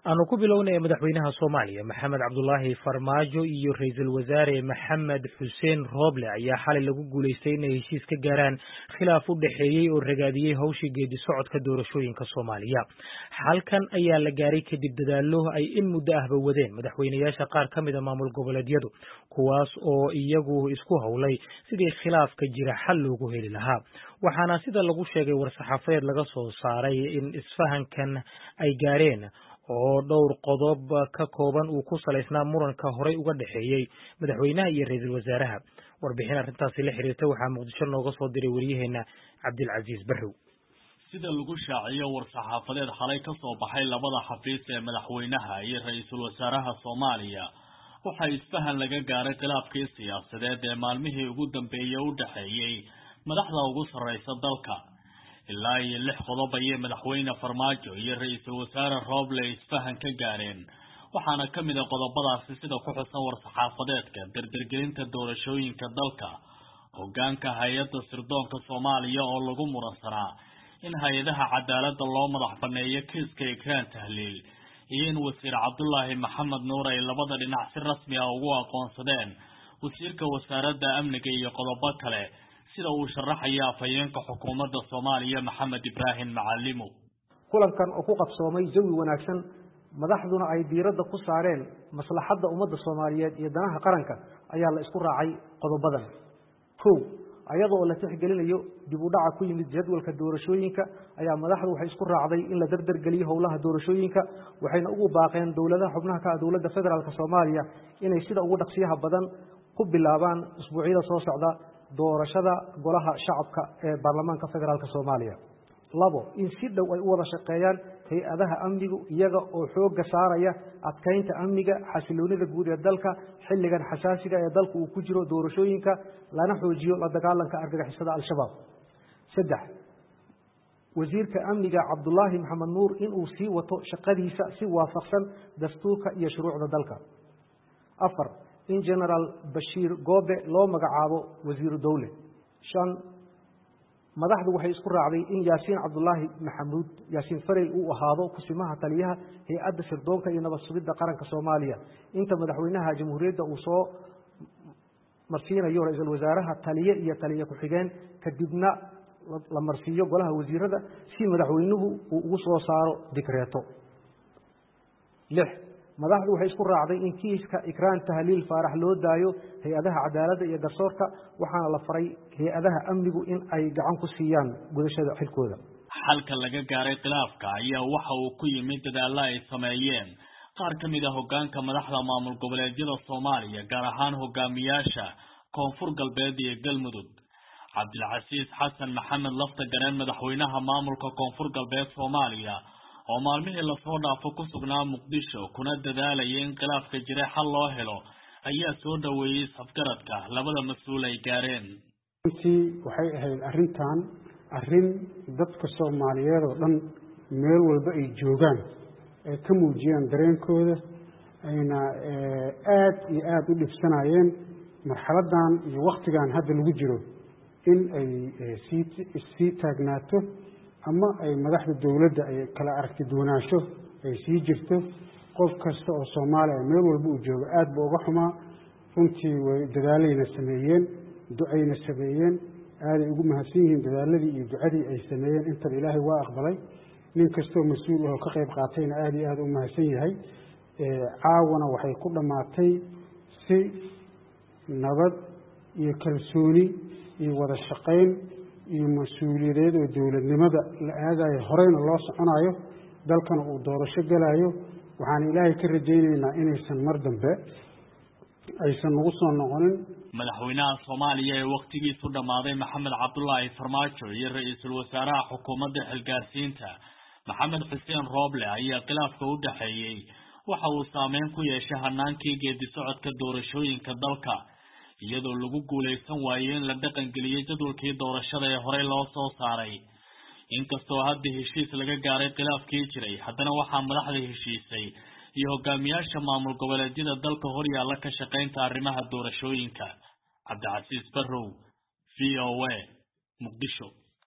aanu ku bilownay madaxweynaha Soomaaliya Maxamed Cabdullaahi Farmaajo iyo ra'iisul wasaare Maxamed Xuseen Rooble ayaa xalay lagu guuleystay inay heshiis ka gaaraan khilaaf u dhaxeeyay oo ragaadiyay hawshii geedi socodka doorashooyinka Soomaaliya. Halkan ayaa la gaaray kadib dadaallo ay in muddo ahba wadeen madaxweynayaasha qaar ka mid ah maamul goboleedyadu kuwaas oo iyagu isku hawlay sidii khilaafka jira xal loogu heli lahaa. waxaana sida lagu sheegay war-saxaafadeed laga soo saaray in isfahankan ay gaareen oo dhowr qodob ka kooban uu ku saleysnaa muranka horey uga dhaxeeyay madaxweynaha iyo ra'iisul wasaaraha. warbixin arrintaasi la xiriirta waxaa Muqdisho nooga soo diray wariyaheena Cabdilcasiis Barrow. sida lagu shaaciyo war-saxaafadeed xalay ka soo baxay labada xafiis ee madaxweynaha iyo ra'iisul wasaaraha Soomaaliya waxa isfahan laga gaaray khilaafkii siyaasadeed ee maalmihii ugu dambeeyay u dhaxeeyay madaxda ugu sarreysa dalka. ilaa iyo 6 qodob ayay madaxweyne Farmaajo iyo ra'iisul wasaare Rooble isfahan ka gaareen waxaana ka mid ah qodobadaasi sida ku xusan war-saxaafadeedka dardargelinta doorashooyinka dalka, hoggaanka hay'adda sirdoonka Soomaaliya oo lagu muransanaa in hay'adaha cadaaladda loo madax banneeyo kiiska Ikraan Tahliil iyo in wasiir Cabdullaahi Maxamed Nuur ay labada dhinac si rasmi ah ugu aqoonsadeen wasiirka wasaaradda amniga iyo qodobo kale sida uu sharaxaya afhayeenka xukuumadda Soomaaliya Maxamed Ibraahim Macallimo. kulankan oo ku qabsoomay jawi wanaagsan madaxduna ay diiradda ku saareen maslaxadda ummadda Soomaaliyeed iyo danaha qaranka ayaa la isku raacay qodobadan. ayadoo la tixgelinayo dib u dhaca ku yimid jadwalka doorashooyinka ayaa madaxdu waxay isku raacday in la dardargeliyo howlaha doorashooyinka waxayna ugu baaqeen dawladaha xubnaha ka dawladda federaalka Soomaaliya inay sida ugu dhaqsiyaha badan ku bilaabaan usbuucyada soo socda doorashada golaha shacabka ee baarlamaanka federaalka Soomaaliya. 2 in si dhow ay u wada shaqeeyaan hay'adaha amnigu iyaga oo xoogga saaraya adkeynta amniga xasiloonida guud ee dalka xilligan xasaasiga ee dalku uu ku jiro doorashooyinka lana xoojiyo la dagaalanka argagixisada al-shabaab. 3 wasiirka amniga Cabdullaahi Maxamed Nuur in uu sii wato shaqadiisa si waafaqsan dastuurka iyo shuruucda dalka. 4 in General Bashir Goobe loo magacaabo wasiiru dawle. 5 madaxdu waxay isku raacday in Yaasiin Cabdullaahi Maxamuud Yaasiin Farey uu ahaado kusimaha taliyaha hay'adda sirdoonka iyo nabad sugidda qaranka Soomaaliya inta madaxweynaha jamhuuriyadda uu soo marsiinayo ra'iisul wasaaraha taliye iyo taliye ku xigeen kadibna la marsiiyo golaha wasiirada si madaxweynuhu uu ugu soo saaro dekreeto. 6 madaxdu waxay isku raacday in kiiska Ikraan Tahliil Faarax loo daayo hay'adaha cadaaladda iyo garsoorka waxaana la faray hay'adaha amnigu in ay gacan ku siiyaan gudashada xilkooda. xalka laga gaaray khilaafka ayaa waxa uu ku yimid dadaalo ay sameeyeen qaar ka mid ah hoggaanka madaxda maamul goboleedyada Soomaaliya gaar ahaan hogaamiyaasha Koonfur Galbeed iyo Galmudug. Cabdilcasiis Xasan Maxamed Laftagareen madaxweynaha maamulka Koonfur Galbeed Soomaaliya oo maalmihii la soo dhaafo ku sugnaa Muqdisho kuna dadaalayay in khilaafka jira xal loo helo ayaa soo dhaweeyay safgaradka labada mas'uul ay gaareen. waxay ahayd arrin dadka Soomaaliyeed oo dhan meel walba ay joogaan ay ka muujiyaan dareenkooda ayna aad u dhibsanayeen marxaladan iyo waqtigan hadda lagu jiro in ay sii taagnaato ama ay madaxda dawladda ay kala aragti doonaansho ay sii jirto. qof kasta oo Soomaaliya meel walba uu joogo aad buu uga xumaa runtii way dadaalayna sameeyeen ducayna sameeyeen aaday ugu mahadsan yihiin dadaaladii iyo ducadii ay sameeyeen inta Ilaahay waa aqbalay. nin kasta oo mas'uul ah oo ka qayb qaatayna aad u mahadsan yahay. caawana waxay ku dhamaatay si nabad iyo kalsooni iyo wada shaqayn iyo mas'uuliyadeed oo dawladnimada la aadayo horeyna loo soconayo dalkana uu doorasho galayo. waxaan Ilaahay ka rajaynaynaa inaysan mar dambe aysan ugu soo noqonin. madaxweynaha Soomaaliya ee waqtigiisu dhamaaday Maxamed Cabdullaahi Farmaajo iyo ra'iisul wasaaraha xukuumadda xilgaarsiinta Maxamed Xuseen Rooble ayaa khilaafka u dhaxeeyay waxa uu saameyn ku yeeshay hanaankii geedi socodka doorashooyinka dalka iyadoo lagu guuleysan waayay in la dhaqan geliyo jadwalkii doorashada ee horey loo soo saaray. inkastoo hadda heshiis laga gaaray khilaafkii jiray haddana waxaa madaxda heshiisay iyo hogaamiyaasha maamul goboleedyada dalka hor yaalla ka shaqaynta arrimaha doorashooyinka. Cabdilcasiis Barrow, VOA, Muqdisho.